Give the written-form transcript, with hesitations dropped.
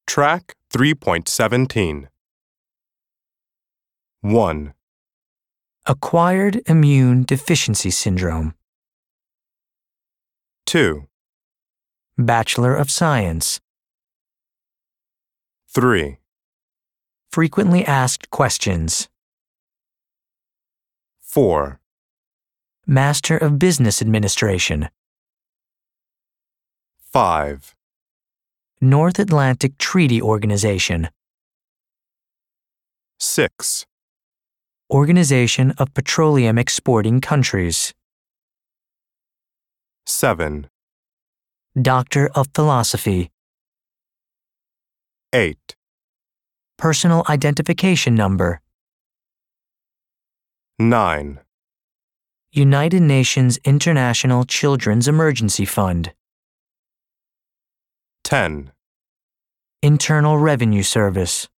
Track 3.17. 1, Acquired immune deficiency syndrome. 2, Bachelor of Science. 3, Frequently asked questions. 4, Master of Business Administration. 5, North Atlantic Treaty Organization. 6, Organization of Petroleum Exporting Countries. 7, Doctor of Philosophy. 8, Personal Identification Number. 9, United Nations International Children's Emergency Fund. 10, Internal Revenue Service.